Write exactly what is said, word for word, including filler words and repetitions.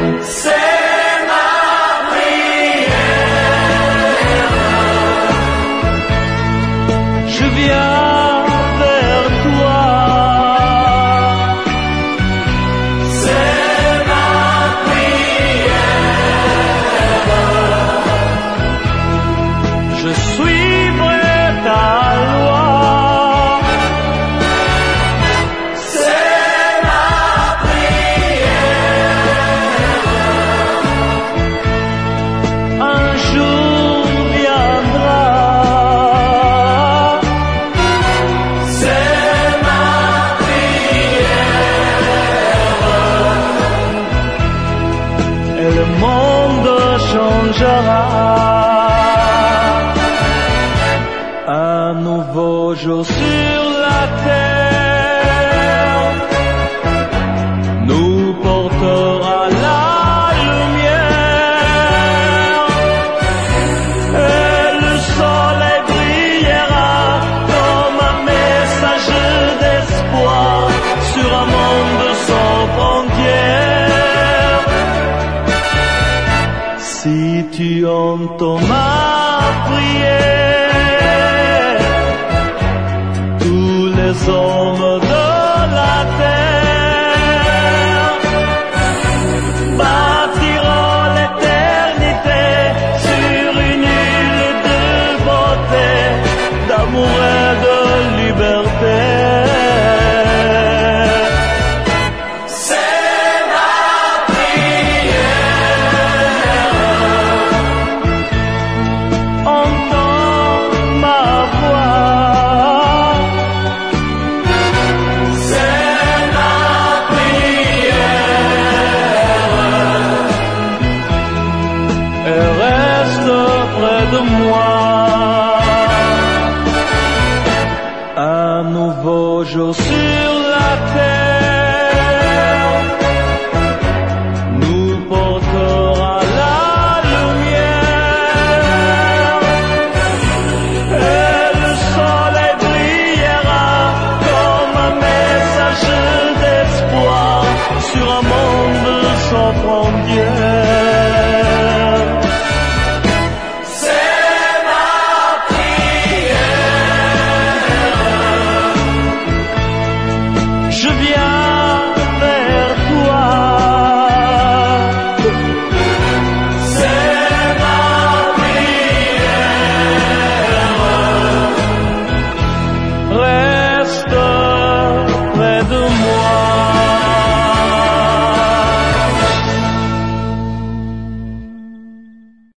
C'est ma prière. Je viens vers toi. C'est ma prière. Je suivrai ta loi. C'est ma prière. Un jour viendra. C'est ma prière. Et le monde changera. Un nouveau jour sur la terre nous portera la lumière. Et le soleil brillera comme un message d'espoir sur un monde sans frontières. Si tu entends ma prière, tous les hommes de la terre bâtiront l'éternité sur une île de beauté, d'amour et de liberté. C'est ma prière. Entends ma voix. C'est ma prière. Et reste près de moi. Un nouveau jour sur la terre nous portera la lumière. Et le soleil brillera comme un message d'espoir sur un monde sans frontières.